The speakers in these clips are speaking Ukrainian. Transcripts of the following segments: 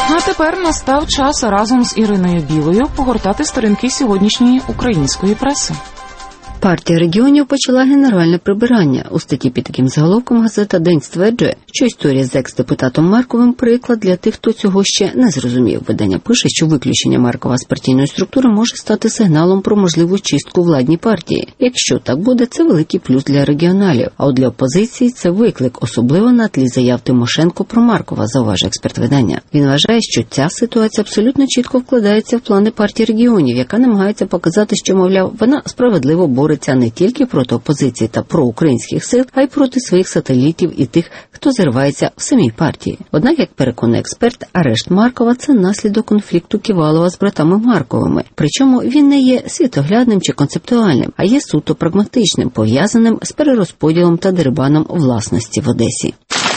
А тепер настав час разом з Іриною Білою погортати сторінки сьогоднішньої української преси. Партія регіонів почала генеральне прибирання. У статті під таким заголовком газета «День» стверджує, що історія з екс-депутатом Марковим – приклад для тих, хто цього ще не зрозумів. Видання пише, що виключення Маркова з партійної структури може стати сигналом про можливу чистку владній партії. Якщо так буде, це великий плюс для регіоналів. А от для опозиції це виклик, особливо на тлі заяв Тимошенко про Маркова, зауважує експерт видання. Він вважає, що ця ситуація абсолютно чітко вкладається в плани партії регіонів, яка намагається показати, що, мовляв, вона справедливо бореться не тільки проти опозиції та проукраїнських сил, а й проти своїх сателітів і тих, хто зривається в самій партії. Однак, як переконує експерт, арешт Маркова – це наслідок конфлікту Ківалова з братами Марковими. Причому він не є світоглядним чи концептуальним, а є суто прагматичним, пов'язаним з перерозподілом та дерибаном власності в Одесі.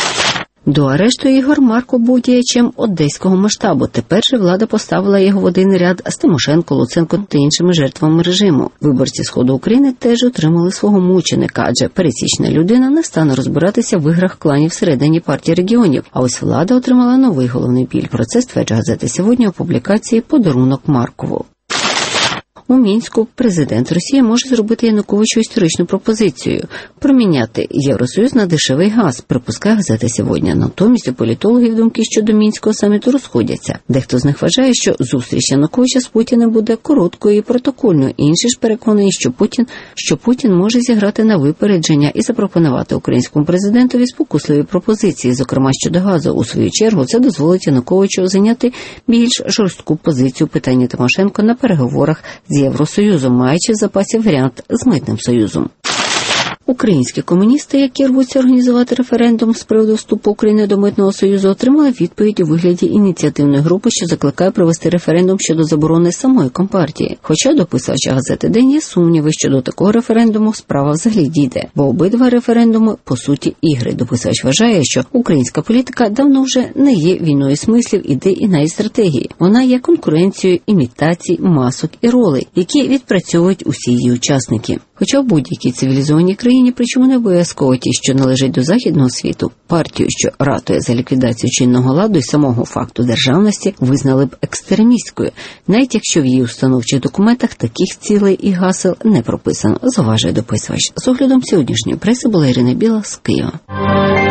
До арешту Ігор Марков був діячем одеського масштабу. Тепер же влада поставила його в один ряд з Тимошенко, Луценко та іншими жертвами режиму. Виборці Сходу України теж отримали свого мученика, адже пересічна людина не стане розбиратися в іграх кланів всередині партії регіонів. А ось влада отримала новий головний біль. Про це стверджує газета «Сьогодні» у публікації «Подарунок Маркову». У Мінську президент Росії може зробити Януковичу історичну пропозицію – проміняти Євросоюз на дешевий газ, припускає газета «Сьогодні». Натомість у політологів думки щодо Мінського саміту розходяться. Дехто з них вважає, що зустріч Януковича з Путіним буде короткою і протокольною. Інші ж переконані, що Путін може зіграти на випередження і запропонувати українському президентові спокусливі пропозиції, зокрема щодо газу. У свою чергу це дозволить Януковичу зайняти більш жорстку позицію питання Тимошенко на переговорах з Євросоюзом, маючи в запасі варіант з Митним союзом. Українські комуністи, які рвуться організувати референдум з приводу вступу України до Митного союзу, отримали відповідь у вигляді ініціативної групи, що закликає провести референдум щодо заборони самої Компартії. Хоча дописувача газети «День» є сумніви, що до такого референдуму справа взагалі дійде, бо обидва референдуми – по суті ігри. Дописувач вважає, що українська політика давно вже не є війною смислів, ідей і навіть стратегії. Вона є конкуренцією імітацій, масок і ролей, які відпрацьовують усі її учасники. Хоча в будь-якій цивілізованій країні, причому не обов'язково ті, що належать до західного світу, партію, що ратує за ліквідацію чинного ладу і самого факту державності, визнали б екстремістською, навіть якщо в її установчих документах таких цілей і гасел не прописано, зауважує дописувач. З оглядом сьогоднішньої преси була Ірина Біла з Києва.